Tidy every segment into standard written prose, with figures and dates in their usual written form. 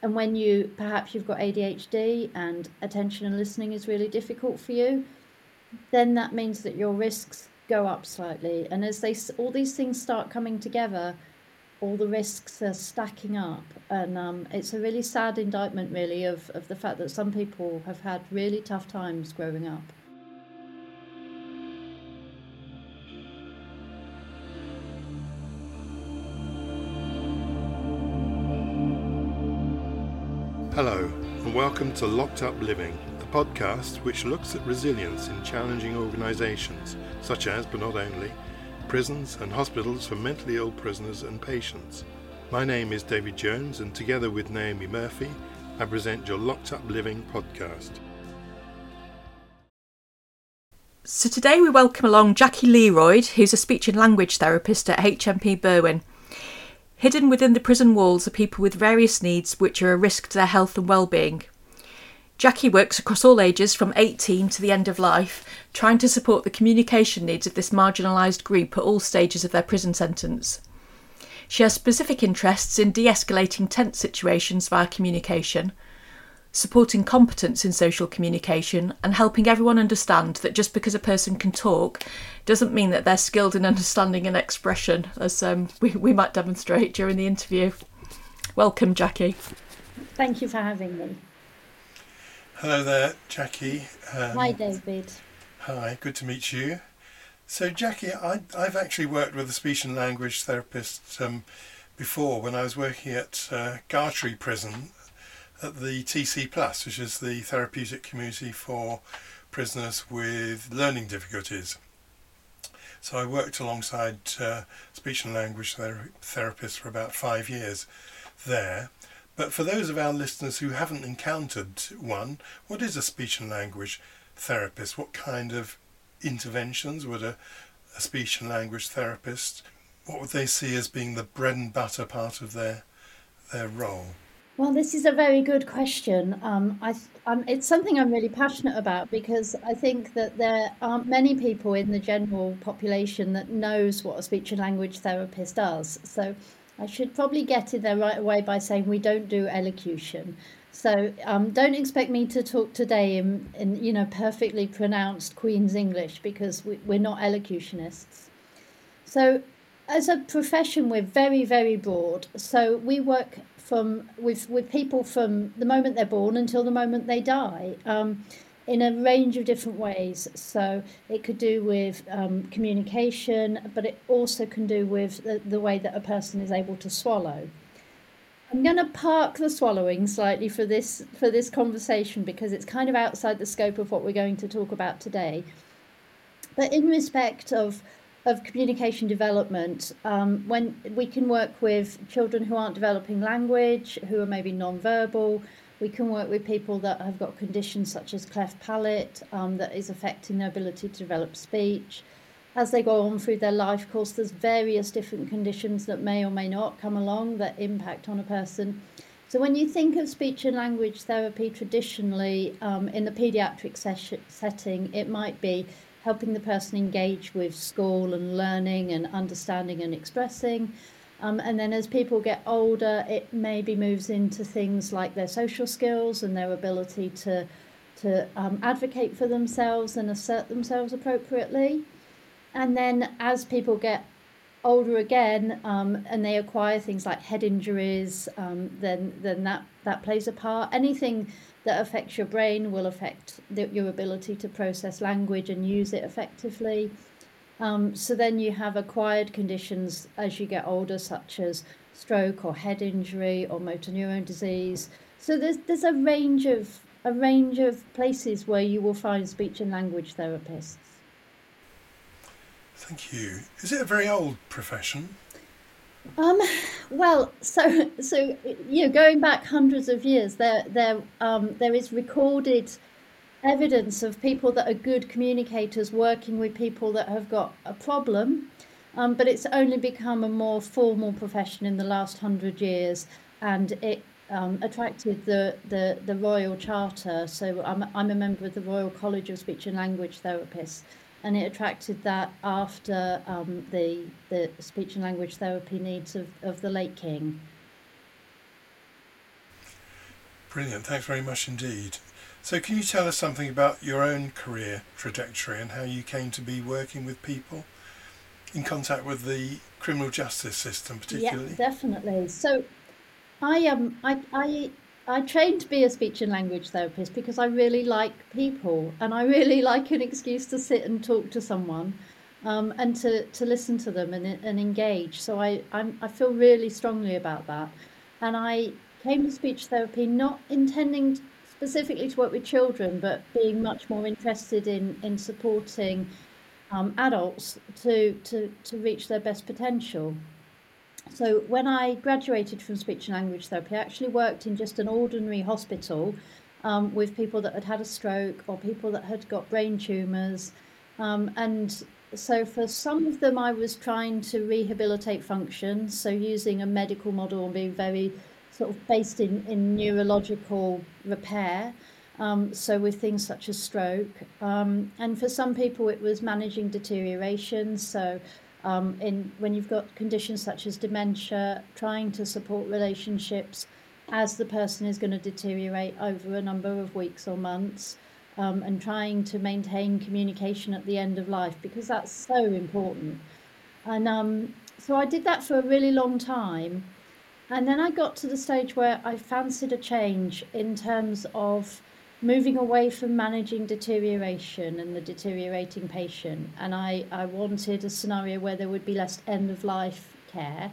And when you've got ADHD and attention and listening is really difficult for you, then that means that your risks go up slightly. And as all these things start coming together, all the risks are stacking up. And it's a really sad indictment, really, of the fact that some people have had really tough times growing up. Hello, and welcome to Locked Up Living, the podcast which looks at resilience in challenging organisations, such as, but not only, prisons and hospitals for mentally ill prisoners and patients. My name is David Jones, and together with Naomi Murphy, I present your Locked Up Living podcast. So today we welcome along Jackie Learoyd, who's a speech and language therapist at HMP Berwyn. Hidden within the prison walls are people with various needs which are a risk to their health and well-being. Jackie works across all ages from 18 to the end of life, trying to support the communication needs of this marginalised group at all stages of their prison sentence. She has specific interests in de-escalating tense situations via communication, supporting competence in social communication, and helping everyone understand that just because a person can talk doesn't mean that they're skilled in understanding and expression, as we might demonstrate during the interview. Welcome, Jackie. Thank you for having me. Hello there, Jackie. Hi, David. Hi, good to meet you. So, Jackie, I've actually worked with a speech and language therapist before when I was working at Gartree Prison at the TC Plus, which is the therapeutic community for prisoners with learning difficulties. So I worked alongside speech and language therapists for about 5 years there. But for those of our listeners who haven't encountered one, what is a speech and language therapist? What kind of interventions would a speech and language therapist, what would they see as being the bread and butter part of their role? Well, this is a very good question. It's something I'm really passionate about because I think that there aren't many people in the general population that knows what a speech and language therapist does. So I should probably get in there right away by saying we don't do elocution. So don't expect me to talk today in perfectly pronounced Queen's English because we're not elocutionists. So as a profession, we're very, very broad. So we work with people from the moment they're born until the moment they die, in a range of different ways. So it could do with communication, but it also can do with the way that a person is able to swallow. I'm going to park the swallowing slightly for this conversation because it's kind of outside the scope of what we're going to talk about today. But in respect of communication development, when we can work with children who aren't developing language, who are maybe non-verbal, we can work with people that have got conditions such as cleft palate that is affecting their ability to develop speech. As they go on through their life course, there's various different conditions that may or may not come along that impact on a person. So when you think of speech and language therapy traditionally in the paediatric setting, it might be helping the person engage with school and learning and understanding and expressing. And then as people get older, it maybe moves into things like their social skills and their ability to advocate for themselves and assert themselves appropriately. And then as people get older again and they acquire things like head injuries, then that plays a part. Anything that affects your brain will affect your ability to process language and use it effectively. So then you have acquired conditions as you get older, such as stroke or head injury or motor neuron disease. So there's a range of places where you will find speech and language therapists. Thank you. Is it a very old profession? Well, so going back hundreds of years, there is recorded evidence of people that are good communicators working with people that have got a problem, but it's only become a more formal profession in the last 100 years, and it attracted the Royal Charter. So I'm a member of the Royal College of Speech and Language Therapists. And it attracted that after the speech and language therapy needs of the late King. Brilliant. Thanks very much indeed. So can you tell us something about your own career trajectory and how you came to be working with people in contact with the criminal justice system particularly? Yeah, definitely. So I trained to be a speech and language therapist because I really like people and I really like an excuse to sit and talk to someone, and to listen to them and engage. So I feel really strongly about that. And I came to speech therapy not intending specifically to work with children, but being much more interested in supporting adults to reach their best potential. So when I graduated from speech and language therapy, I actually worked in just an ordinary hospital, with people that had had a stroke or people that had got brain tumours. And so for some of them, I was trying to rehabilitate function, so using a medical model and being very sort of based in neurological repair. So with things such as stroke. And for some people, it was managing deterioration. So when you've got conditions such as dementia, trying to support relationships as the person is going to deteriorate over a number of weeks or months, and trying to maintain communication at the end of life, because that's so important. And so I did that for a really long time. And then I got to the stage where I fancied a change in terms of moving away from managing deterioration and the deteriorating patient. And I wanted a scenario where there would be less end of life care.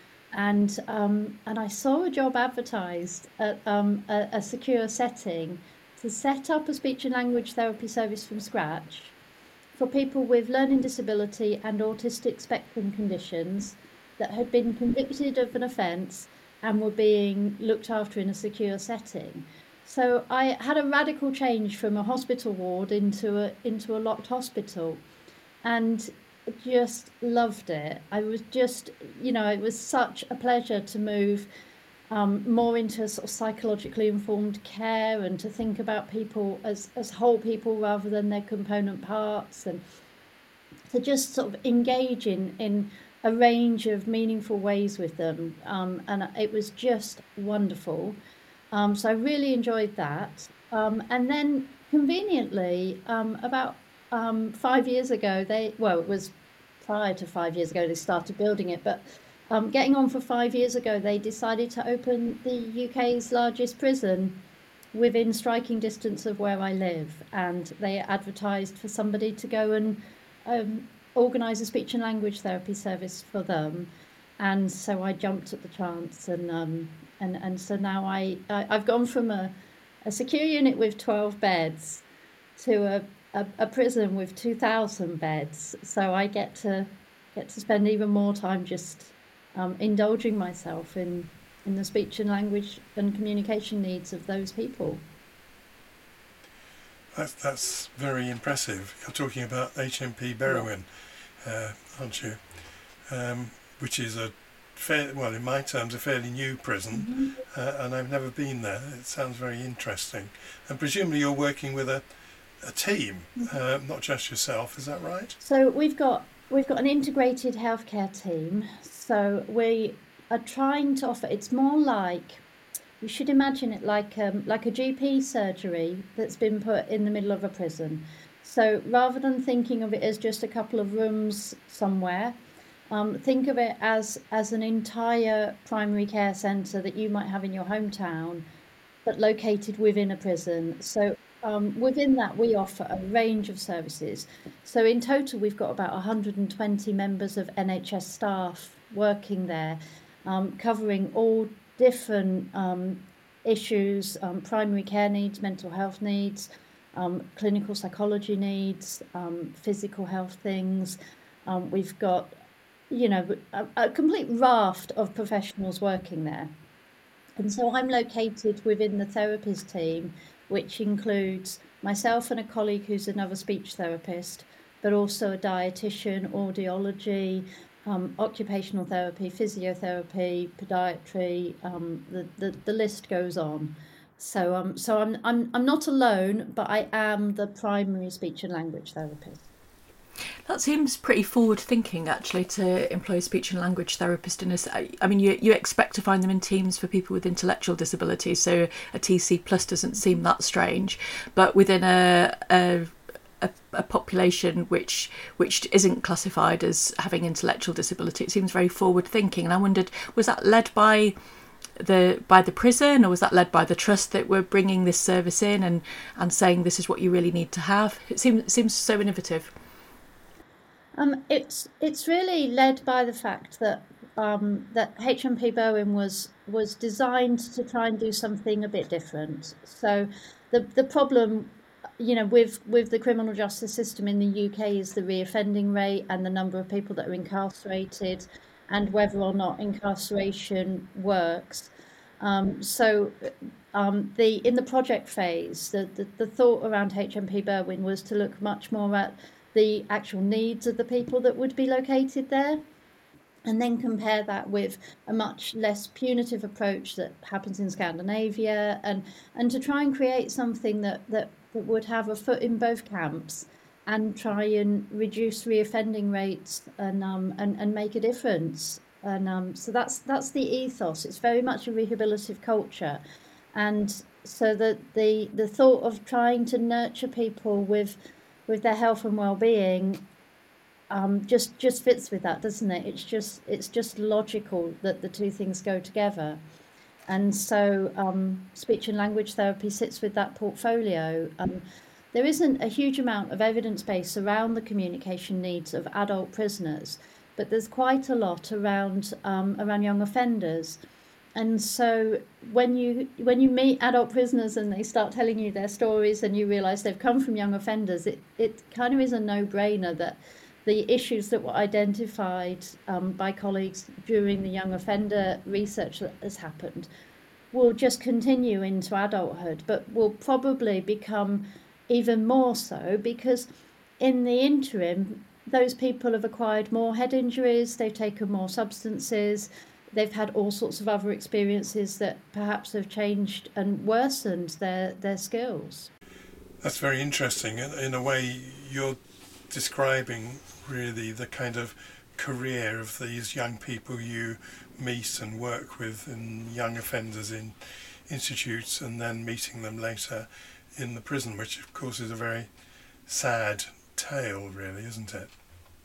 And I saw a job advertised at a secure setting to set up a speech and language therapy service from scratch for people with learning disability and autistic spectrum conditions that had been convicted of an offence and were being looked after in a secure setting. So I had a radical change from a hospital ward into a locked hospital, and just loved it. I was just, it was such a pleasure to move more into sort of psychologically informed care and to think about people as whole people rather than their component parts, and to just sort of engage in a range of meaningful ways with them. And it was just wonderful. So I really enjoyed that. And then conveniently, about 5 years ago, it was prior to 5 years ago, they started building it, but getting on for 5 years ago, they decided to open the UK's largest prison within striking distance of where I live. And they advertised for somebody to go and organise a speech and language therapy service for them. And so I jumped at the chance, and so now I've gone from a secure unit with 12 beds to a prison with 2,000 beds. So I get to spend even more time just indulging myself in the speech and language and communication needs of those people. That's very impressive. You're talking about HMP Berwyn, aren't you? Which is in my terms, a fairly new prison, and I've never been there. It sounds very interesting. And presumably you're working with a team, not just yourself. Is that right? So we've got an integrated healthcare team. So we are trying to offer. It's more like, you should imagine it like a GP surgery that's been put in the middle of a prison. So rather than thinking of it as just a couple of rooms somewhere, think of it as an entire primary care centre that you might have in your hometown, but located within a prison. So within that, we offer a range of services. So in total, we've got about 120 members of NHS staff working there, covering all different issues, primary care needs, mental health needs, clinical psychology needs, physical health things. We've got, a complete raft of professionals working there. And so I'm located within the therapies team, which includes myself and a colleague who's another speech therapist, but also a dietitian, audiology, occupational therapy, physiotherapy, podiatry. The list goes on. So I'm not alone, but I am the primary speech and language therapist. That seems pretty forward-thinking, actually, to employ a speech and language therapist. I mean, you expect to find them in teams for people with intellectual disabilities, so a TC plus doesn't seem that strange. But within a population which isn't classified as having intellectual disability, it seems very forward-thinking. And I wondered, was that led by the prison, or was that led by the trust that were bringing this service in and saying this is what you really need to have? It seems so innovative. It's really led by the fact that that HMP Berwyn was designed to try and do something a bit different. So the problem, with the criminal justice system in the UK is the reoffending rate and the number of people that are incarcerated, and whether or not incarceration works. So in the project phase, the thought around HMP Berwyn was to look much more at the actual needs of the people that would be located there, and then compare that with a much less punitive approach that happens in Scandinavia, and to try and create something that would have a foot in both camps and try and reduce reoffending rates and make a difference. And so that's the ethos. It's very much a rehabilitative culture, and so the thought of trying to nurture people with their health and well-being just fits with that, doesn't it? It's just logical that the two things go together. And so speech and language therapy sits with that portfolio. There isn't a huge amount of evidence base around the communication needs of adult prisoners, but there's quite a lot around young offenders. And so when you meet adult prisoners and they start telling you their stories and you realise they've come from young offenders, it kind of is a no-brainer that the issues that were identified by colleagues during the young offender research that has happened will just continue into adulthood, but will probably become even more so because in the interim, those people have acquired more head injuries, they've taken more substances, they've had all sorts of other experiences that perhaps have changed and worsened their skills. That's very interesting. In a way, you're describing really the kind of career of these young people you meet and work with in young offenders in institutes, and then meeting them later in the prison, which of course is a very sad tale, really, isn't it?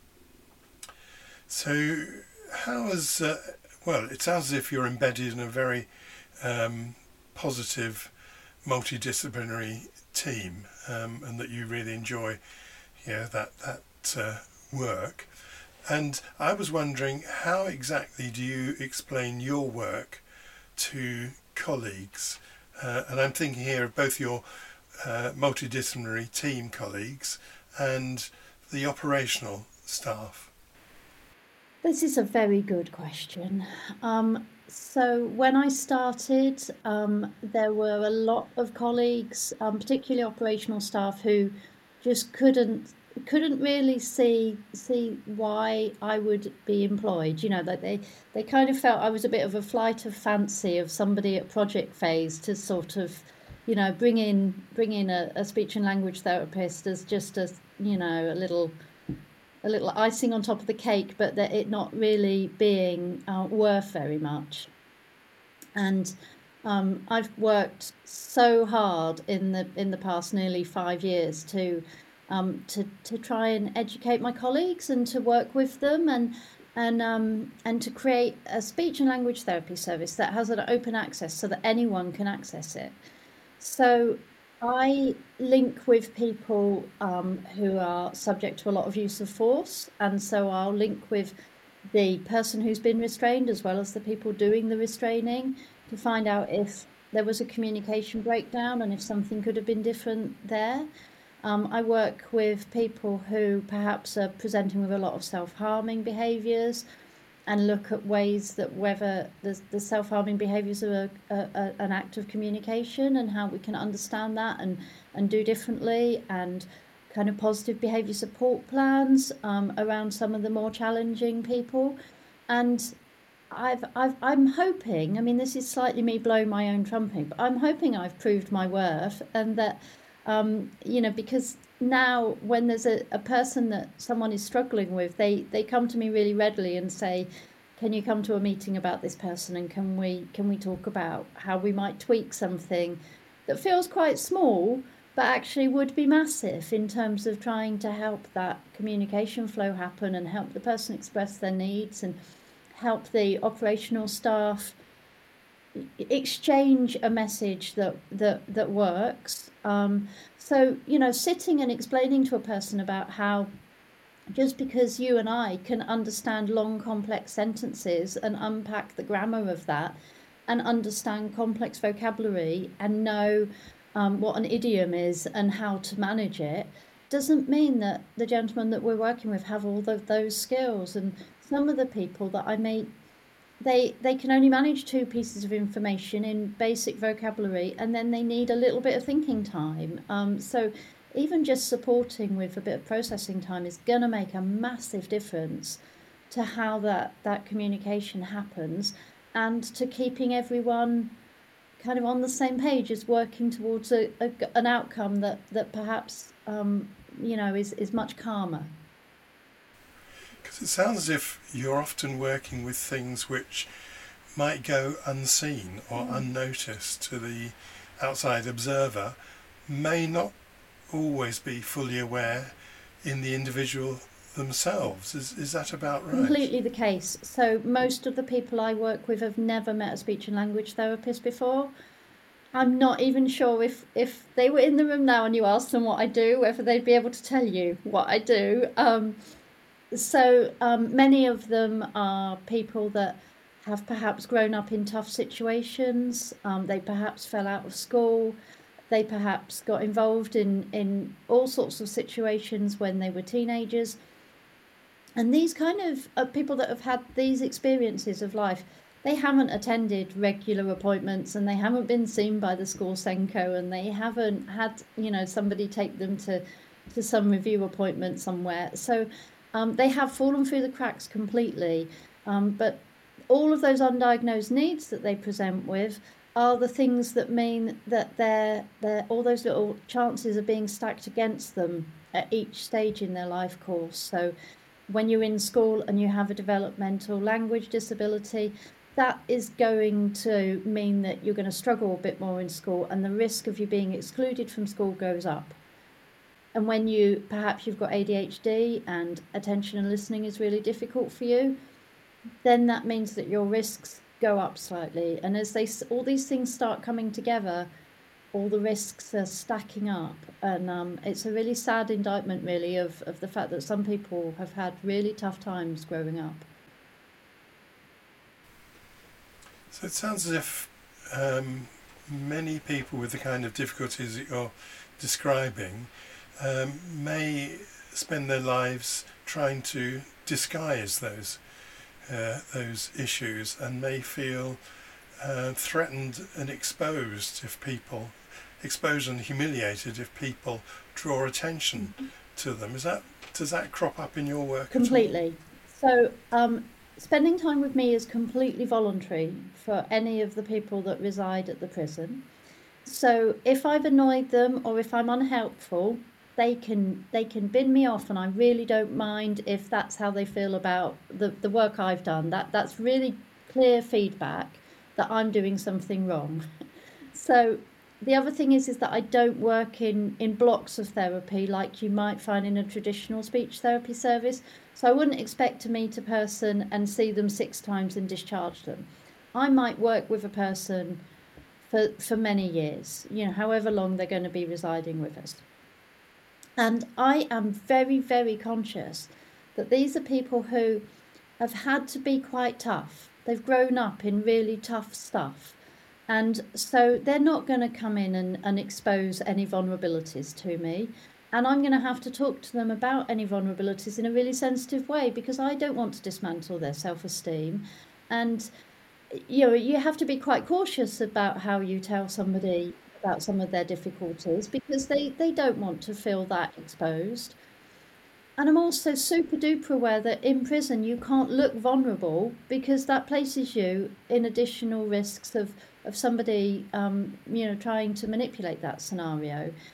So how is well, it sounds as if you're embedded in a very positive multidisciplinary team, and that you really enjoy that work. And I was wondering, how exactly do you explain your work to colleagues? And I'm thinking here of both your multidisciplinary team colleagues and the operational staff. This is a very good question. So when I started, there were a lot of colleagues, particularly operational staff, who just couldn't really see why I would be employed. Like they kind of felt I was a bit of a flight of fancy of somebody at project phase to sort of, bring in a speech and language therapist as just a little icing on top of the cake, but that it not really being worth very much. And I've worked so hard in the past nearly 5 years to try and educate my colleagues and to work with them and to create a speech and language therapy service that has an open access so that anyone can access it. So I link with people who are subject to a lot of use of force, and so I'll link with the person who's been restrained as well as the people doing the restraining to find out if there was a communication breakdown and if something could have been different there. I work with people who perhaps are presenting with a lot of self-harming behaviours and look at ways that whether the self-harming behaviours are an act of communication and how we can understand that and do differently, and kind of positive behaviour support plans around some of the more challenging people. And I'm hoping, I mean, this is slightly me blowing my own trumpet, but I'm hoping I've proved my worth and that Because now when there's a person that someone is struggling with, they come to me really readily and say, can you come to a meeting about this person, and can we talk about how we might tweak something that feels quite small but actually would be massive in terms of trying to help that communication flow happen and help the person express their needs and help the operational staff exchange a message that works. So, sitting and explaining to a person about how just because you and I can understand long, complex sentences and unpack the grammar of that and understand complex vocabulary and know what an idiom is and how to manage it, doesn't mean that the gentlemen that we're working with have all of those skills. And some of the people that I meet, they can only manage 2 pieces of information in basic vocabulary, and then they need a little bit of thinking time. So even just supporting with a bit of processing time is going to make a massive difference to how that communication happens, and to keeping everyone kind of on the same page as working towards an outcome that perhaps is much calmer. Because it sounds as if you're often working with things which might go unseen or unnoticed to the outside observer, may not always be fully aware in the individual themselves. Is that about right? Completely the case. So most of the people I work with have never met a speech and language therapist before. I'm not even sure if they were in the room now and you asked them what I do, whether they'd be able to tell you what I do. So many of them are people that have perhaps grown up in tough situations. They perhaps fell out of school. They perhaps got involved in all sorts of situations when they were teenagers. And these kind of people that have had these experiences of life, they haven't attended regular appointments, and they haven't been seen by the school SENCO, and they haven't had somebody take them to some review appointment somewhere. So they have fallen through the cracks completely. But all of those undiagnosed needs that they present with are the things that mean that they're all those little chances are being stacked against them at each stage in their life course. So when you're in school and you have a developmental language disability, that is going to mean that you're going to struggle a bit more in school, and the risk of you being excluded from school goes up. And when perhaps you've got ADHD and attention and listening is really difficult for you, then that means that your risks go up slightly. And as all these things start coming together, all the risks are stacking up. And it's a really sad indictment, really, of the fact that some people have had really tough times growing up. So it sounds as if many people with the kind of difficulties that you're describing may spend their lives trying to disguise those issues, and may feel threatened and exposed and humiliated if people draw attention to them. Does that crop up in your work? Completely. So spending time with me is completely voluntary for any of the people that reside at the prison. So if I've annoyed them or if I'm unhelpful, they can bin me off, and I really don't mind if that's how they feel about the work I've done. That's really clear feedback that I'm doing something wrong. So the other thing is that I don't work in blocks of therapy like you might find in a traditional speech therapy service. So I wouldn't expect to meet a person and see them 6 times and discharge them. I might work with a person for many years, however long they're going to be residing with us. And I am very, very conscious that these are people who have had to be quite tough. They've grown up in really tough stuff. And so they're not going to come in and expose any vulnerabilities to me. And I'm going to have to talk to them about any vulnerabilities in a really sensitive way, because I don't want to dismantle their self-esteem. And you have to be quite cautious about how you tell somebody about some of their difficulties, because they don't want to feel that exposed. And I'm also super duper aware that in prison you can't look vulnerable, because that places you in additional risks of somebody trying to manipulate that scenario.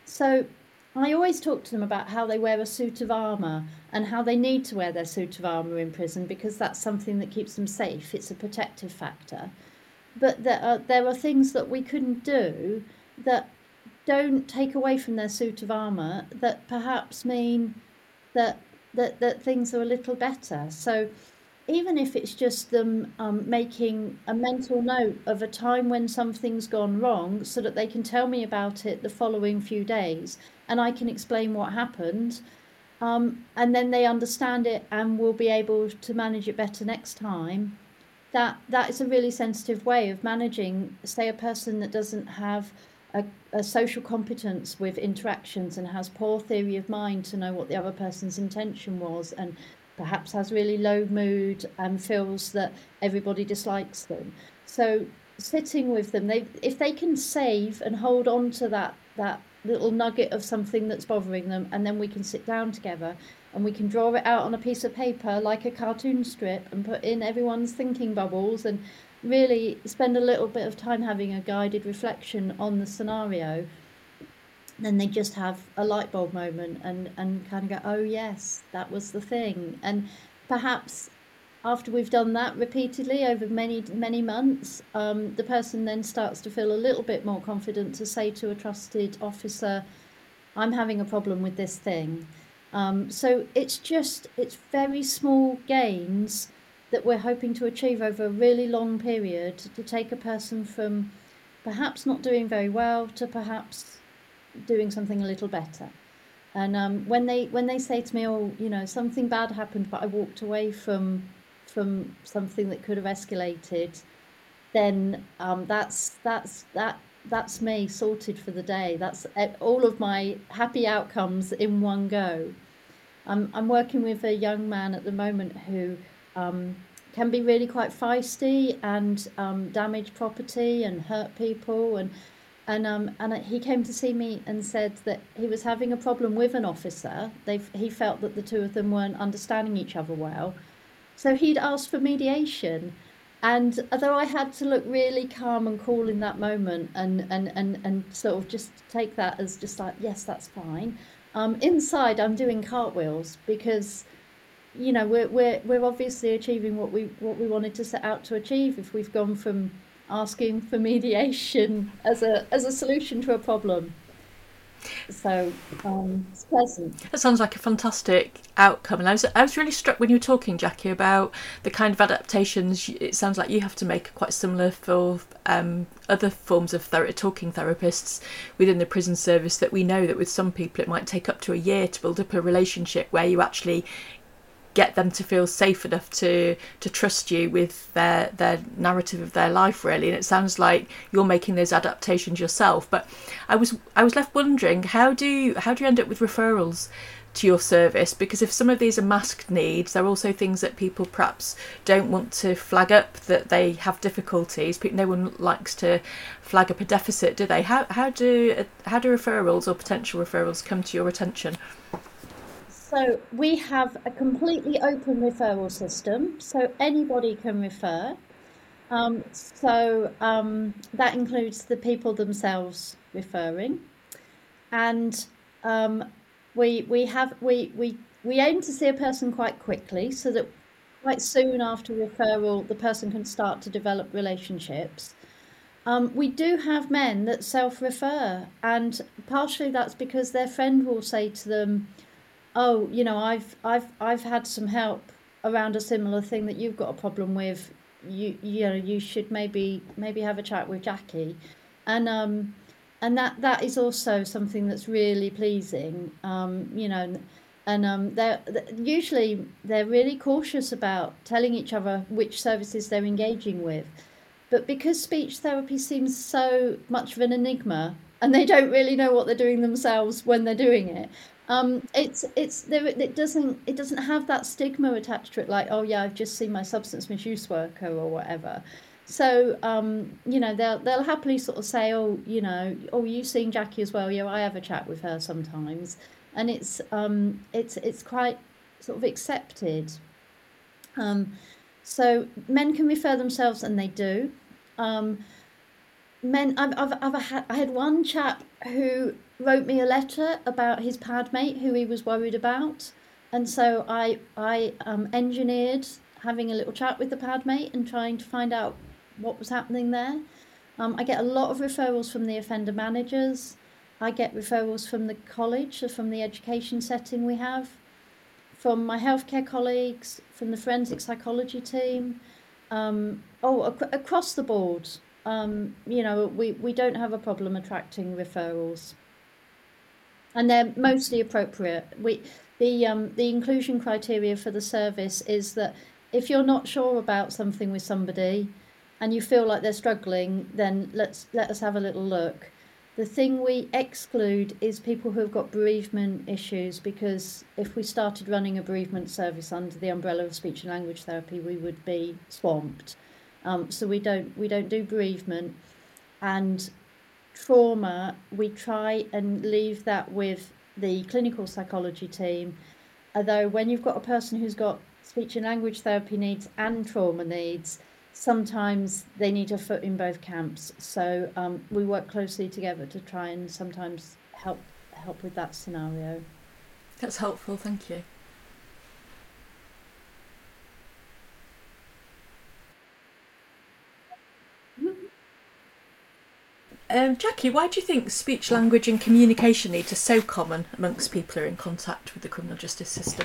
So I always talk to them about how they wear a suit of armour and how they need to wear their suit of armour in prison because that's something that keeps them safe. It's a protective factor. But there are things that we couldn't do that don't take away from their suit of armour that perhaps mean that that things are a little better. So even if it's just them making a mental note of a time when something's gone wrong so that they can tell me about it the following few days and I can explain what happened, and then they understand it and will be able to manage it better next time, that is a really sensitive way of managing, say, a person that doesn't have a social competence with interactions and has poor theory of mind to know what the other person's intention was, and perhaps has really low mood and feels that everybody dislikes them. So sitting with them, if they can save and hold on to that little nugget of something that's bothering them, and then we can sit down together and we can draw it out on a piece of paper like a cartoon strip and put in everyone's thinking bubbles and really spend a little bit of time having a guided reflection on the scenario, then they just have a light bulb moment and kind of go, oh yes, that was the thing. And perhaps after we've done that repeatedly over many months, the person then starts to feel a little bit more confident to say to a trusted officer, I'm having a problem with this thing. So it's very small gains that we're hoping to achieve over a really long period to take a person from perhaps not doing very well to perhaps doing something a little better. And when they say to me, oh, something bad happened, but I walked away from something that could have escalated, then that's me sorted for the day. That's all of my happy outcomes in one go. I'm working with a young man at the moment who can be really quite feisty and damage property and hurt people, and he came to see me and said that he was having a problem with an officer. He felt that the two of them weren't understanding each other well, so he'd asked for mediation. And although I had to look really calm and cool in that moment and sort of just take that as just like, yes, that's fine. Inside, I'm doing cartwheels because, we're obviously achieving what we wanted to set out to achieve if we've gone from asking for mediation as a solution to a problem. So it's pleasant. That sounds like a fantastic outcome. And I was really struck when you were talking, Jackie, about the kind of adaptations it sounds like you have to make quite similar for other forms of talking therapists within the prison service, that we know that with some people it might take up to a year to build up a relationship where you actually get them to feel safe enough to trust you with their narrative of their life, really. And it sounds like you're making those adaptations yourself. But I was left wondering, how do you end up with referrals to your service? Because if some of these are masked needs, there are also things that people perhaps don't want to flag up, that they have difficulties. No one likes to flag up a deficit, do they? How do referrals or potential referrals come to your attention? So we have a completely open referral system, so anybody can refer. That includes the people themselves referring, and we aim to see a person quite quickly, so that quite soon after referral the person can start to develop relationships. We do have men that self-refer, and partially that's because their friend will say to them, oh, I've had some help around a similar thing that you've got a problem with. You should maybe have a chat with Jackie, and that is also something that's really pleasing. Usually they're really cautious about telling each other which services they're engaging with, but because speech therapy seems so much of an enigma and they don't really know what they're doing themselves when they're doing it. It doesn't have that stigma attached to it, like, oh yeah, I've just seen my substance misuse worker or whatever. So they'll happily sort of say, oh, you've seen Jackie as well. Yeah, I have a chat with her sometimes, and it's quite sort of accepted. So men can refer themselves, and they do. I had one chap who wrote me a letter about his pad mate who he was worried about, and so I engineered having a little chat with the pad mate and trying to find out what was happening there. I get a lot of referrals from the offender managers. I get referrals from the college, so from the education setting we have, from my healthcare colleagues, from the forensic psychology team, across the board. We don't have a problem attracting referrals, and they're mostly appropriate. The inclusion criteria for the service is that if you're not sure about something with somebody and you feel like they're struggling, then let us have a little look. The thing we exclude is people who have got bereavement issues, because if we started running a bereavement service under the umbrella of speech and language therapy, we would be swamped. So we don't do bereavement. And trauma, we try and leave that with the clinical psychology team. Although when you've got a person who's got speech and language therapy needs and trauma needs, sometimes they need a foot in both camps. So we work closely together to try and sometimes help with that scenario. That's helpful, thank you. Jackie, why do you think speech, language and communication needs are so common amongst people who are in contact with the criminal justice system?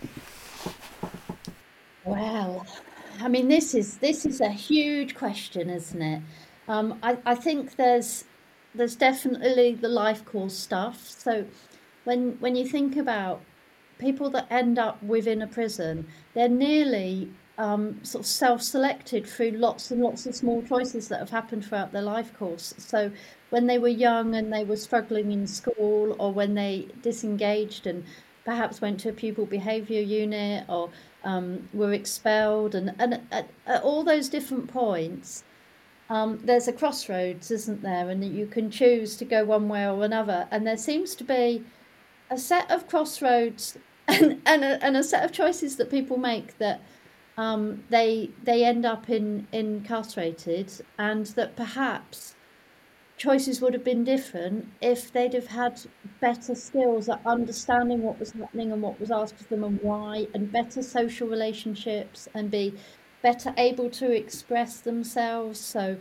Well, I mean, this is a huge question, isn't it? I think there's definitely the life course stuff. So when you think about people that end up within a prison, they're nearly sort of self-selected through lots and lots of small choices that have happened throughout their life course. So when they were young and they were struggling in school, or when they disengaged and perhaps went to a pupil behaviour unit, or were expelled, and at all those different points, there's a crossroads, isn't there? And that you can choose to go one way or another. And there seems to be a set of crossroads and a set of choices that people make that they end up incarcerated, and that perhaps choices would have been different if they'd have had better skills at understanding what was happening and what was asked of them and why, and better social relationships, and be better able to express themselves. So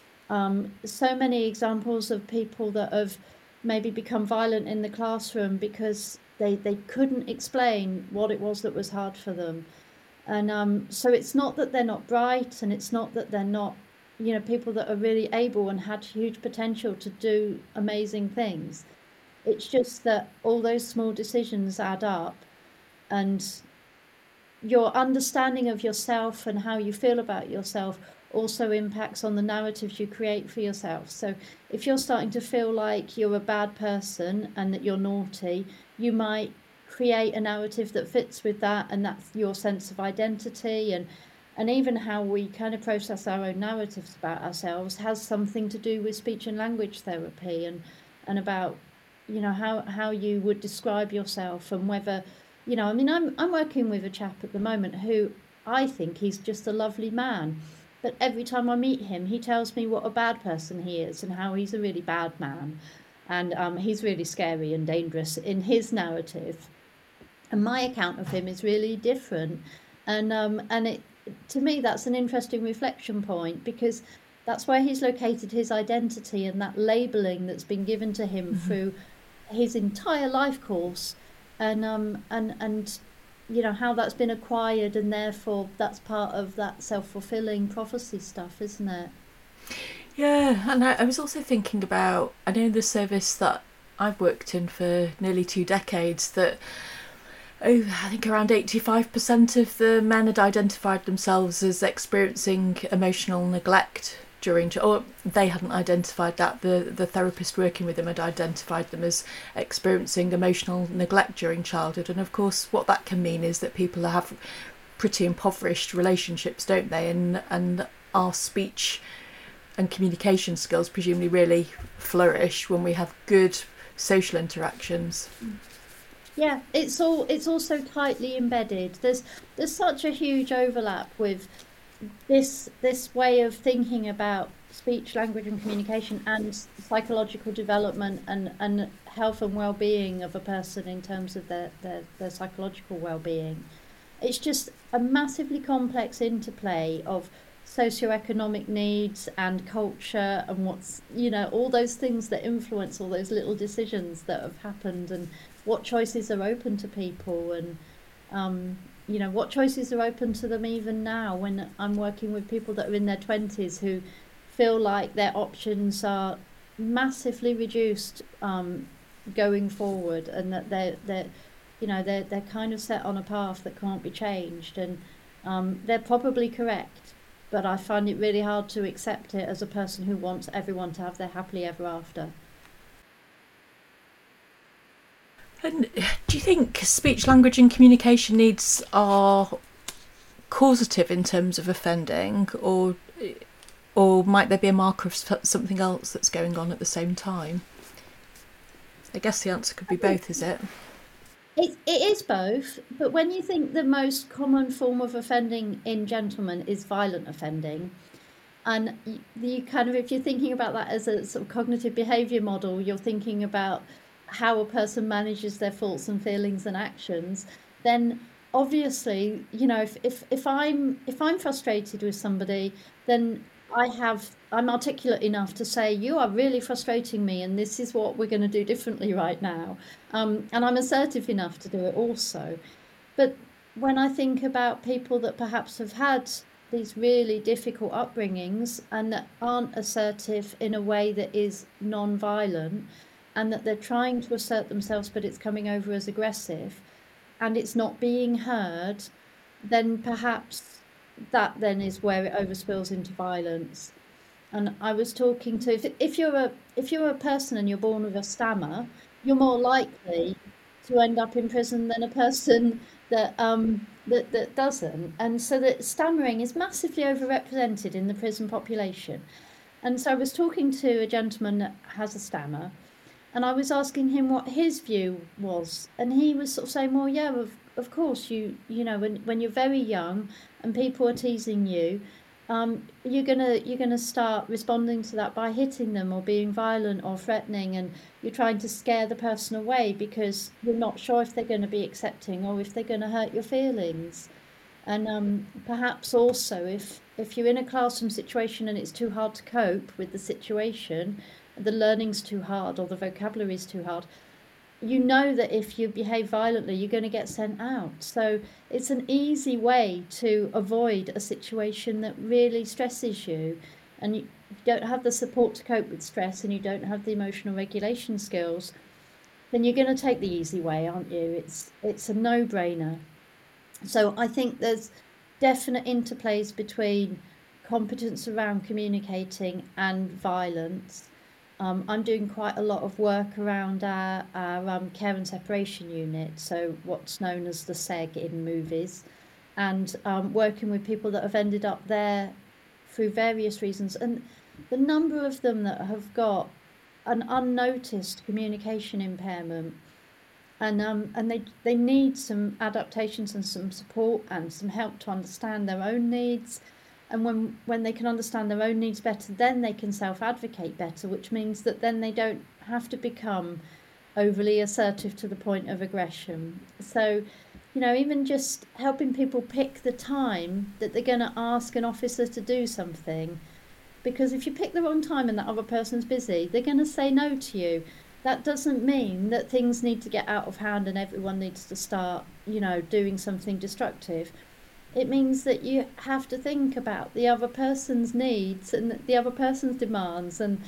many examples of people that have maybe become violent in the classroom because they couldn't explain what it was that was hard for them. And so it's not that they're not bright, and it's not that they're not, people that are really able and had huge potential to do amazing things. It's just that all those small decisions add up, and your understanding of yourself and how you feel about yourself also impacts on the narratives you create for yourself. So if you're starting to feel like you're a bad person and that you're naughty, you might create a narrative that fits with that, and that's your sense of identity. And even how we kind of process our own narratives about ourselves has something to do with speech and language therapy, and about how you would describe yourself, and whether I mean, I'm working with a chap at the moment who I think he's just a lovely man, but every time I meet him he tells me what a bad person he is and how he's a really bad man, and he's really scary and dangerous in his narrative. And my account of him is really different, and it, to me, that's an interesting reflection point, because that's where he's located his identity, and that labelling that's been given to him through his entire life course, and how that's been acquired, and therefore that's part of that self-fulfilling prophecy stuff, isn't it? Yeah, and I was also thinking about, I know the service that I've worked in for nearly 2 decades, that I think around 85% of the men had identified themselves as experiencing emotional neglect during, or they hadn't identified that, the therapist working with them had identified them as experiencing emotional neglect during childhood. And of course what that can mean is that people have pretty impoverished relationships, don't they? And our speech and communication skills presumably really flourish when we have good social interactions. Yeah, it's all so tightly embedded. There's such a huge overlap with this way of thinking about speech, language and communication and psychological development and health and well-being of a person in terms of their psychological well-being. It's just a massively complex interplay of socioeconomic needs and culture and what's, all those things that influence all those little decisions that have happened and what choices are open to people and what choices are open to them even now when I'm working with people that are in their 20s who feel like their options are massively reduced going forward, and that they're kind of set on a path that can't be changed, and they're probably correct, but I find it really hard to accept it as a person who wants everyone to have their happily ever after. And do you think speech, language and communication needs are causative in terms of offending, or might there be a marker of something else that's going on at the same time? I guess the answer could be both, is it? It is both, but when you think the most common form of offending in gentlemen is violent offending, and you kind of, if you're thinking about that as a sort of cognitive behaviour model, you're thinking about how a person manages their thoughts and feelings and actions, then obviously, if I'm frustrated with somebody, then I'm articulate enough to say, you are really frustrating me and this is what we're going to do differently right now. And I'm assertive enough to do it also. But when I think about people that perhaps have had these really difficult upbringings and that aren't assertive in a way that is non-violent, and that they're trying to assert themselves but it's coming over as aggressive and it's not being heard, then perhaps that then is where it overspills into violence. And I was talking to, if you're a person and you're born with a stammer, you're more likely to end up in prison than a person that that doesn't. And so that stammering is massively overrepresented in the prison population. And so I was talking to a gentleman that has a stammer, and I was asking him what his view was, and he was sort of saying, well, yeah, of course, when you're very young and people are teasing you, you're gonna start responding to that by hitting them or being violent or threatening, and you're trying to scare the person away because you're not sure if they're going to be accepting or if they're going to hurt your feelings. And perhaps also if you're in a classroom situation and it's too hard to cope with the situation, the learning's too hard or the vocabulary's too hard, you know that if you behave violently, you're going to get sent out. So it's an easy way to avoid a situation that really stresses you, and you don't have the support to cope with stress and you don't have the emotional regulation skills, then you're going to take the easy way, aren't you? It's a no-brainer. So I think there's definite interplays between competence around communicating and violence. I'm doing quite a lot of work around our care and separation unit, so what's known as the SEG in movies, and working with people that have ended up there through various reasons. And the number of them that have got an unnoticed communication impairment, and they need some adaptations and some support and some help to understand their own needs. And when they can understand their own needs better, then they can self-advocate better, which means that then they don't have to become overly assertive to the point of aggression. So, even just helping people pick the time that they're going to ask an officer to do something. Because if you pick the wrong time and that other person's busy, they're going to say no to you. That doesn't mean that things need to get out of hand and everyone needs to start, doing something destructive. It means that you have to think about the other person's needs and the other person's demands and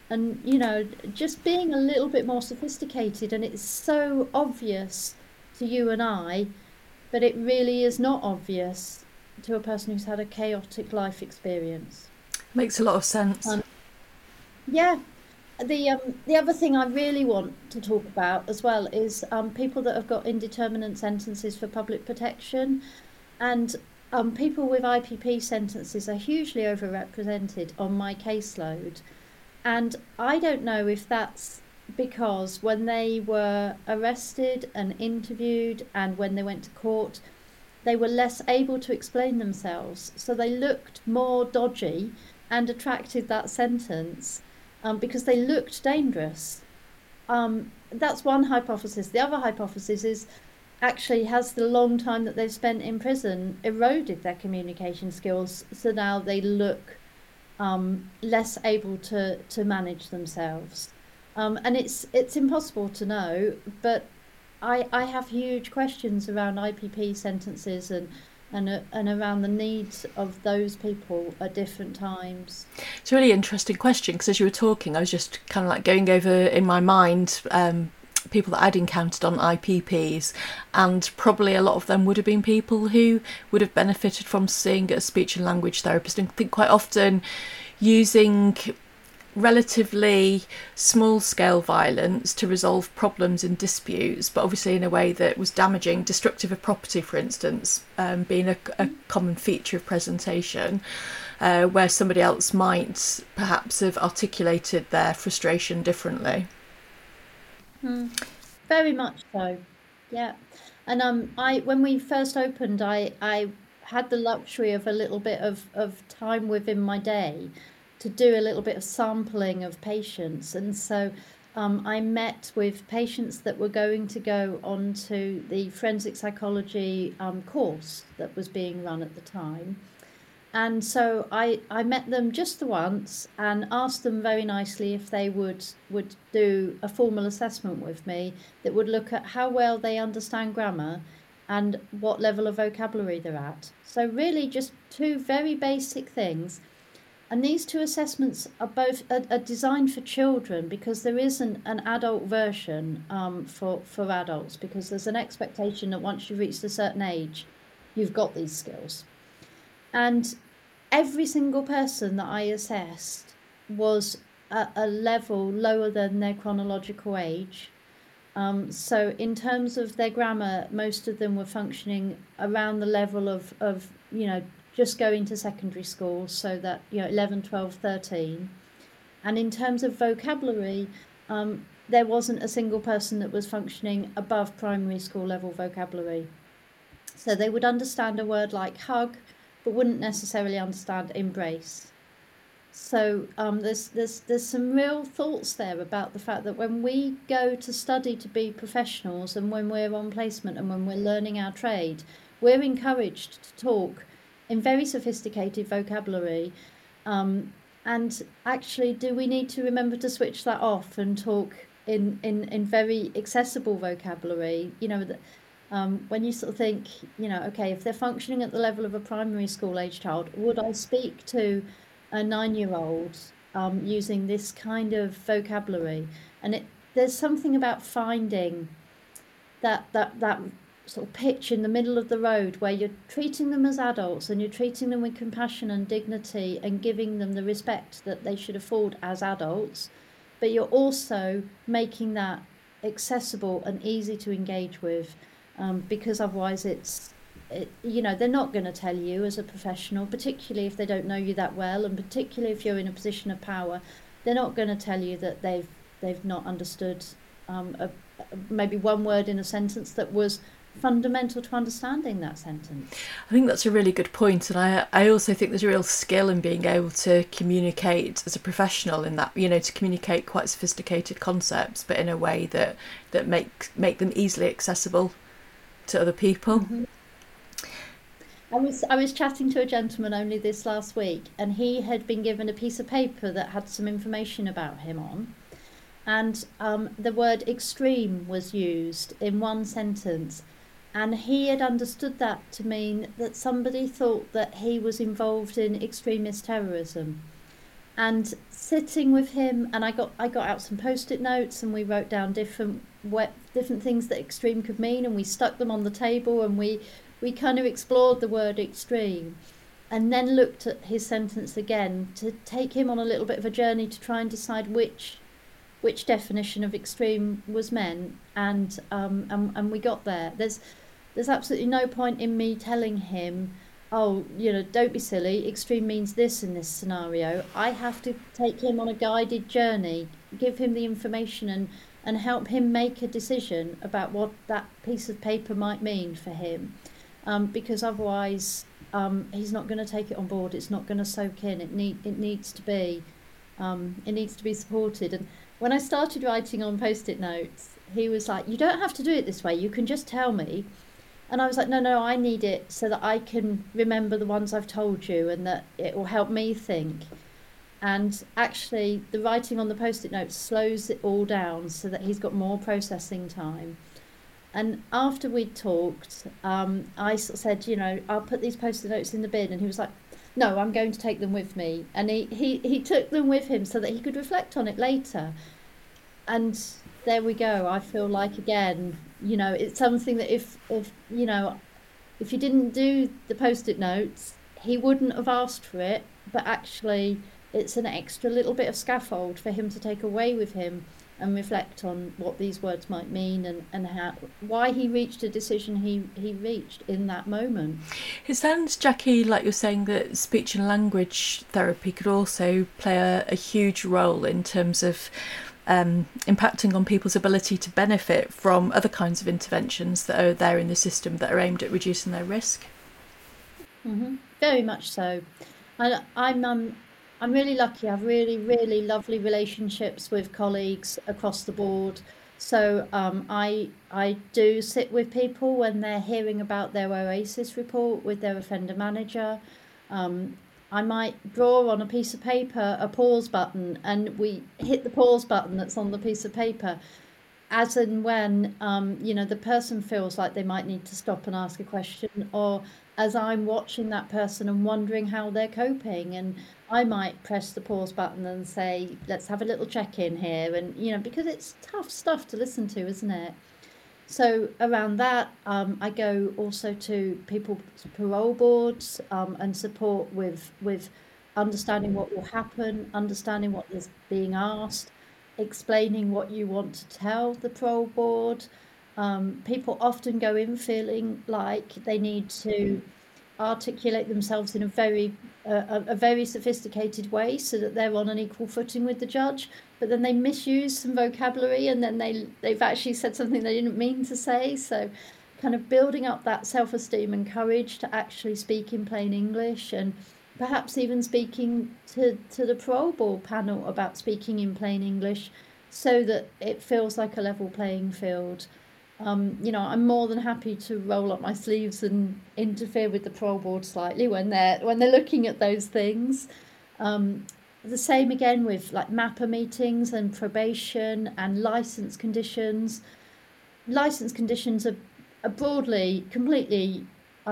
just being a little bit more sophisticated. And it's so obvious to you and I, but it really is not obvious to a person who's had a chaotic life experience. Makes a lot of sense. Yeah. The other thing I really want to talk about as well is people that have got indeterminate sentences for public protection. And people with IPP sentences are hugely overrepresented on my caseload. And I don't know if that's because when they were arrested and interviewed and when they went to court, they were less able to explain themselves. So they looked more dodgy and attracted that sentence because they looked dangerous. That's one hypothesis. The other hypothesis is actually has the long time that they've spent in prison eroded their communication skills, so now they look less able to manage themselves. And it's impossible to know, but I have huge questions around IPP sentences and around the needs of those people at different times. It's a really interesting question, because as you were talking, I was just kind of like going over in my mind people that I'd encountered on IPPs, and probably a lot of them would have been people who would have benefited from seeing a speech and language therapist. And I think quite often using relatively small scale violence to resolve problems and disputes, but obviously in a way that was damaging, destructive of property, for instance, being a common feature of presentation, where somebody else might perhaps have articulated their frustration differently. Very much so, yeah. And when we first opened, I had the luxury of a little bit of time within my day to do a little bit of sampling of patients. And so I met with patients that were going to go onto the forensic psychology course that was being run at the time. And so I met them just the once and asked them very nicely if they would do a formal assessment with me that would look at how well they understand grammar and what level of vocabulary they're at. So really just two very basic things. And these two assessments are both are designed for children, because there isn't an adult version for adults, because there's an expectation that once you've reached a certain age, you've got these skills. And every single person that I assessed was at a level lower than their chronological age. So in terms of their grammar, most of them were functioning around the level of just going to secondary school, so that 11, 12, 13. And in terms of vocabulary, there wasn't a single person that was functioning above primary school level vocabulary. So they would understand a word like hug, but wouldn't necessarily understand embrace. So there's some real thoughts there about the fact that when we go to study to be professionals, and when we're on placement and when we're learning our trade, we're encouraged to talk in very sophisticated vocabulary. And actually, do we need to remember to switch that off and talk in very accessible vocabulary? When you sort of think, okay, if they're functioning at the level of a primary school age child, would I speak to a 9-year-old using this kind of vocabulary? And there's something about finding that sort of pitch in the middle of the road where you're treating them as adults and you're treating them with compassion and dignity and giving them the respect that they should afford as adults, but you're also making that accessible and easy to engage with, because otherwise they're not going to tell you as a professional, particularly if they don't know you that well, and particularly if you're in a position of power, they're not going to tell you that they've not understood maybe one word in a sentence that was fundamental to understanding that sentence. I think that's a really good point, and I also think there's a real skill in being able to communicate as a professional, in that to communicate quite sophisticated concepts, but in a way that make them easily accessible to other people. Mm-hmm. I was chatting to a gentleman only this last week, and he had been given a piece of paper that had some information about him on, and the word extreme was used in one sentence. And he had understood that to mean that somebody thought that he was involved in extremist terrorism. And sitting with him, and I got out some post-it notes, and we wrote down different things that extreme could mean, and we stuck them on the table, and we kind of explored the word extreme, and then looked at his sentence again to take him on a little bit of a journey to try and decide which definition of extreme was meant, and we got there. There's absolutely no point in me telling him, oh, don't be silly, extreme means this in this scenario. I have to take him on a guided journey, give him the information and help him make a decision about what that piece of paper might mean for him. Because otherwise, he's not going to take it on board. It's not going to soak in. It needs to be supported. And when I started writing on post-it notes, he was like, "You don't have to do it this way. You can just tell me." And I was like, no, I need it so that I can remember the ones I've told you, and that it will help me think. And actually, the writing on the post-it notes slows it all down so that he's got more processing time. And after we'd talked, I sort of said, I'll put these post-it notes in the bin. And he was like, no, I'm going to take them with me. And he took them with him so that he could reflect on it later. And there we go. I feel like, again, it's something that if you didn't do the post-it notes, he wouldn't have asked for it. But actually, it's an extra little bit of scaffold for him to take away with him and reflect on what these words might mean, and why he reached a decision he reached in that moment. It sounds, Jackie, like you're saying that speech and language therapy could also play a huge role in terms of impacting on people's ability to benefit from other kinds of interventions that are there in the system that are aimed at reducing their risk. Mm-hmm. Very much so. I'm really lucky. I have really, really lovely relationships with colleagues across the board. So I do sit with people when they're hearing about their OASIS report with their offender manager. I might draw on a piece of paper a pause button, and we hit the pause button that's on the piece of paper as and when the person feels like they might need to stop and ask a question, or as I'm watching that person and wondering how they're coping, and I might press the pause button and say, let's have a little check-in here, and because it's tough stuff to listen to, isn't it? So around that, I go also to people's parole boards and support with understanding what will happen, understanding what is being asked, explaining what you want to tell the parole board. People often go in feeling like they need to articulate themselves in a very sophisticated way so that they're on an equal footing with the judge, but then they misuse some vocabulary, and then they've actually said something they didn't mean to say. So kind of building up that self-esteem and courage to actually speak in plain English, and perhaps even speaking to the parole board panel about speaking in plain English so that it feels like a level playing field. I'm more than happy to roll up my sleeves and interfere with the parole board slightly when they're looking at those things. The same again with like MAPA meetings and probation and license conditions. License conditions are broadly completely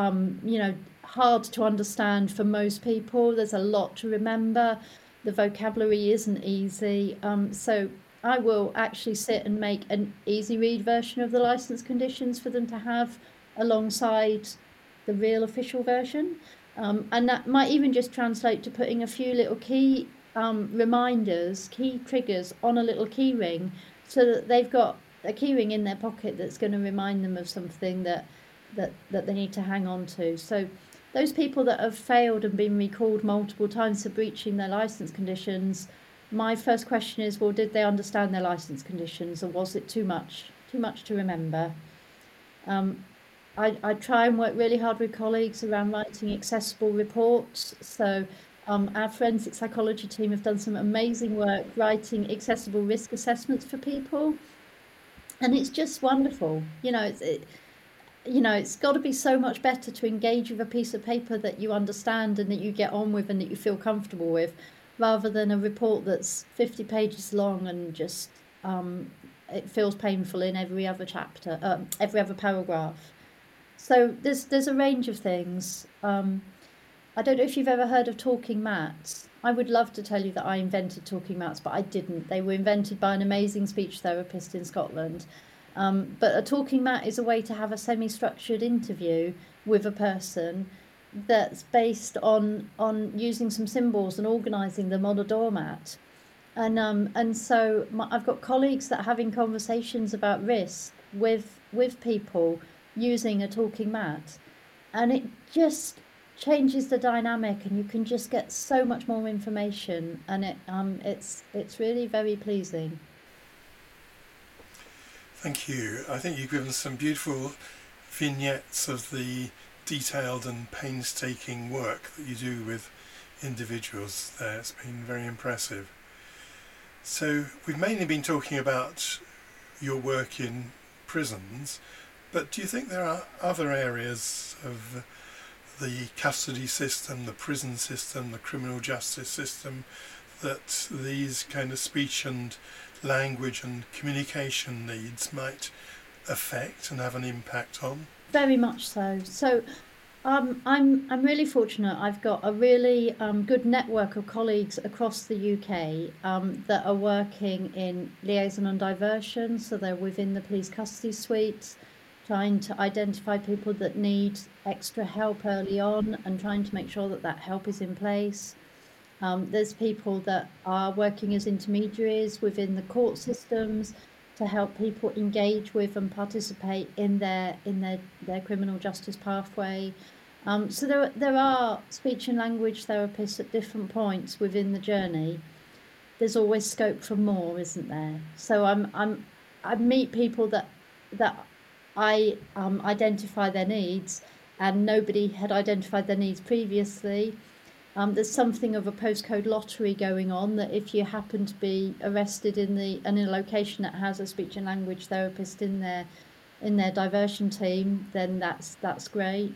hard to understand for most people. There's a lot to remember. The vocabulary isn't easy. So I will actually sit and make an easy read version of the license conditions for them to have alongside the real official version. And that might even just translate to putting a few little key reminders, key triggers on a little key ring, so that they've got a key ring in their pocket that's going to remind them of something that they need to hang on to. So those people that have failed and been recalled multiple times for breaching their license conditions, my first question is, well, did they understand their license conditions, or was it too much to remember? I try and work really hard with colleagues around writing accessible reports. So our forensic psychology team have done some amazing work writing accessible risk assessments for people. And it's just wonderful. It's got to be so much better to engage with a piece of paper that you understand and that you get on with and that you feel comfortable with, rather than a report that's 50 pages long and just it feels painful in every other chapter, every other paragraph. So there's a range of things. I don't know if you've ever heard of talking mats. I would love to tell you that I invented talking mats, but I didn't. They were invented by an amazing speech therapist in Scotland. But a talking mat is a way to have a semi-structured interview with a person that's based on using some symbols and organising them on a doormat. And so I've got colleagues that are having conversations about risk with people using a talking mat, and it just changes the dynamic, and you can just get so much more information, and it's really very pleasing. Thank you. I think you've given some beautiful vignettes of the detailed and painstaking work that you do with individuals there. It's been very impressive. So we've mainly been talking about your work in prisons, but do you think there are other areas of the custody system, the prison system, the criminal justice system that these kind of speech and language and communication needs might affect and have an impact on? Very much so. So I'm really fortunate. I've got a really good network of colleagues across the UK that are working in liaison and diversion. So they're within the police custody suites, trying to identify people that need extra help early on and trying to make sure that that help is in place. There's people that are working as intermediaries within the court systems to help people engage with and participate in their criminal justice pathway. So there are speech and language therapists at different points within the journey. There's always scope for more, isn't there? So I meet people that I identify their needs, and nobody had identified their needs previously. There's something of a postcode lottery going on, that if you happen to be arrested in a location that has a speech and language therapist in their diversion team, then that's great.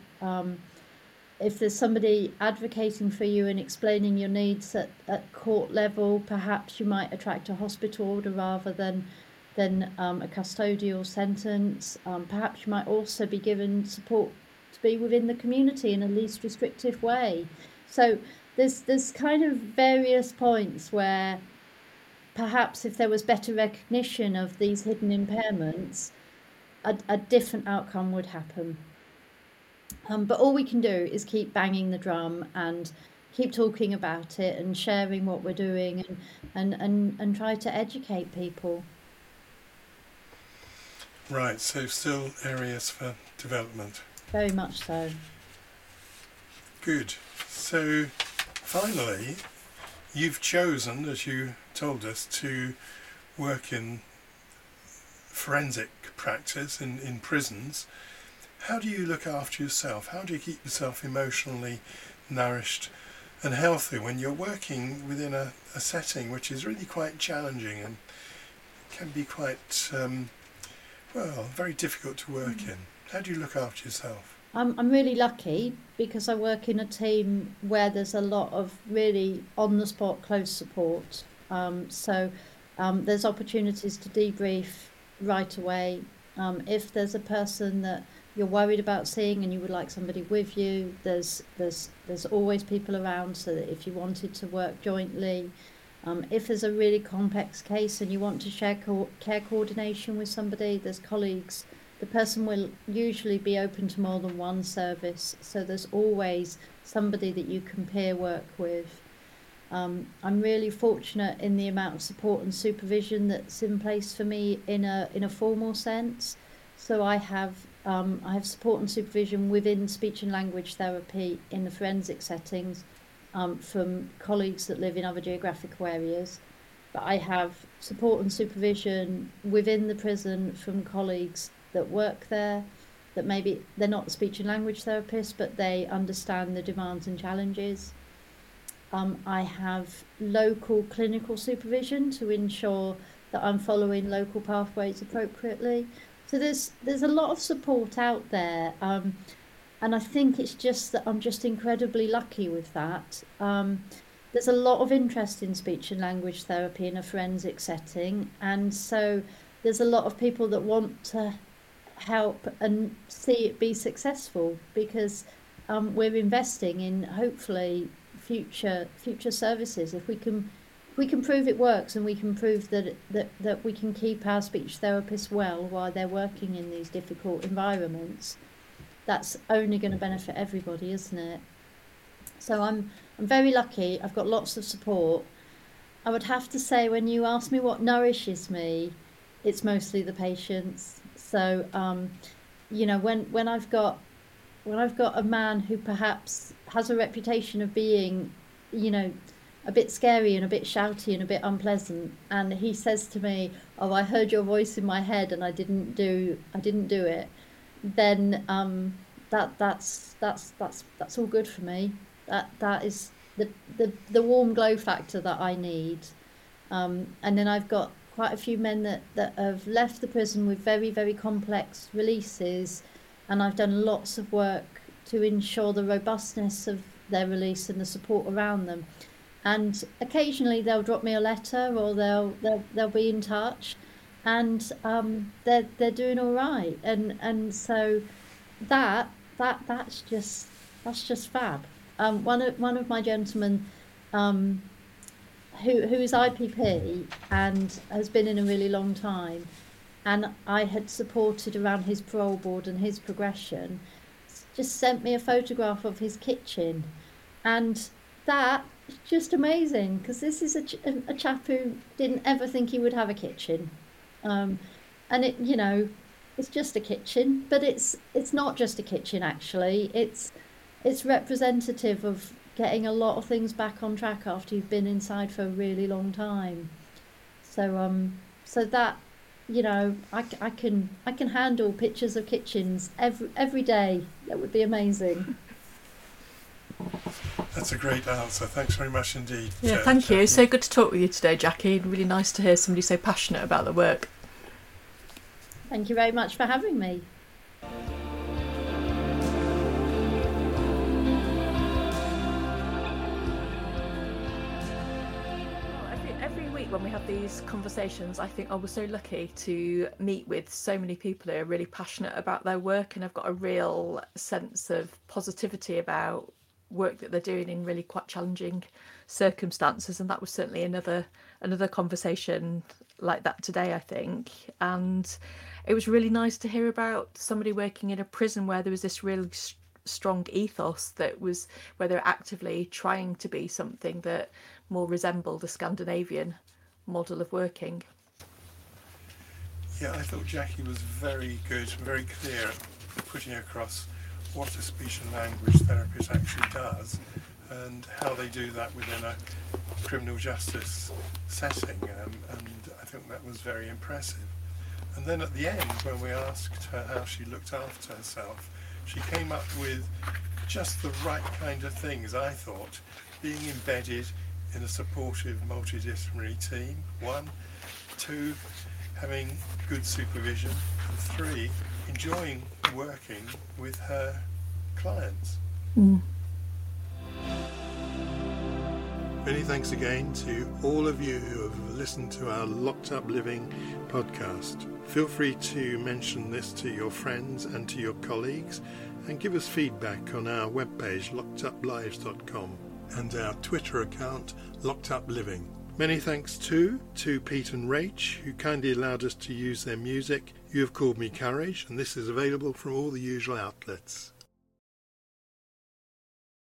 If there's somebody advocating for you and explaining your needs at court level, perhaps you might attract a hospital order rather than a custodial sentence. Perhaps you might also be given support to be within the community in a least restrictive way. So there's kind of various points where perhaps if there was better recognition of these hidden impairments, a different outcome would happen. But all we can do is keep banging the drum and keep talking about it and sharing what we're doing and try to educate people. Right, so still areas for development. Very much so. Good. So finally, you've chosen, as you told us, to work in forensic practice in prisons. How do you look after yourself? How do you keep yourself emotionally nourished and healthy when you're working within a setting which is really quite challenging and can be quite, very difficult to work in? How do you look after yourself? I'm really lucky because I work in a team where there's a lot of really on-the-spot close support. So there's opportunities to debrief right away. If there's a person that you're worried about seeing and you would like somebody with you, there's always people around, so that if you wanted to work jointly, if there's a really complex case and you want to share care coordination with somebody, there's colleagues. The person will usually be open to more than one service, so there's always somebody that you can peer work with. I'm really fortunate in the amount of support and supervision that's in place for me in a formal sense. So I have support and supervision within speech and language therapy in the forensic settings from colleagues that live in other geographical areas. But I have support and supervision within the prison from colleagues that work there, that maybe they're not speech and language therapists, but they understand the demands and challenges. I have local clinical supervision to ensure that I'm following local pathways appropriately. So there's a lot of support out there, and I think it's just that I'm just incredibly lucky with that. There's a lot of interest in speech and language therapy in a forensic setting, and so there's a lot of people that want to help and see it be successful, because we're investing in hopefully future services. If we can prove it works, and we can prove that we can keep our speech therapists well while they're working in these difficult environments, that's only going to benefit everybody, isn't it? So I'm very lucky. I've got lots of support. I would have to say, when you ask me what nourishes me, it's mostly the patients. So when I've got a man who perhaps has a reputation of being, a bit scary and a bit shouty and a bit unpleasant, and he says to me, "Oh, I heard your voice in my head and I didn't do it," then that's all good for me. That is the warm glow factor that I need. And then I've got quite a few men that have left the prison with very, very complex releases, and I've done lots of work to ensure the robustness of their release and the support around them. And occasionally they'll drop me a letter, or they'll be in touch, and they're doing all right. And so that's just fab. One of my gentlemen, who is IPP and has been in a really long time, and I had supported around his parole board and his progression, just sent me a photograph of his kitchen, and that is just amazing, because this is a chap who didn't ever think he would have a kitchen, and it, it's just a kitchen, but it's not just a kitchen. Actually, it's representative of getting a lot of things back on track after you've been inside for a really long time. So that, I can handle pictures of kitchens every day. That would be amazing. That's a great answer. Thanks very much indeed. Yeah, thank you. It's so good to talk with you today, Jackie. Really nice to hear somebody so passionate about the work. Thank you very much for having me. Every week when we have these conversations, I think I was so lucky to meet with so many people who are really passionate about their work, and I've got a real sense of positivity about work that they're doing in really quite challenging circumstances. And that was certainly another conversation like that today, I think. And it was really nice to hear about somebody working in a prison where there was this really strong ethos that was where they're actively trying to be something that more resembled a Scandinavian model of working. Yeah, I thought Jackie was very good, very clear at putting across what a speech and language therapist actually does, and how they do that within a criminal justice setting, and I think that was very impressive. And then at the end, when we asked her how she looked after herself, she came up with just the right kind of things, I thought. Being embedded in a supportive multidisciplinary team, 1, 2, having good supervision, and 3, enjoying working with her clients. Many thanks again to all of you who have listened to our Locked Up Living podcast. Feel free to mention this to your friends and to your colleagues, and give us feedback on our webpage lockeduplives.com and our Twitter account Locked Up Living. Many thanks too to Pete and Rach, who kindly allowed us to use their music. You Have Called Me Courage, and this is available from all the usual outlets.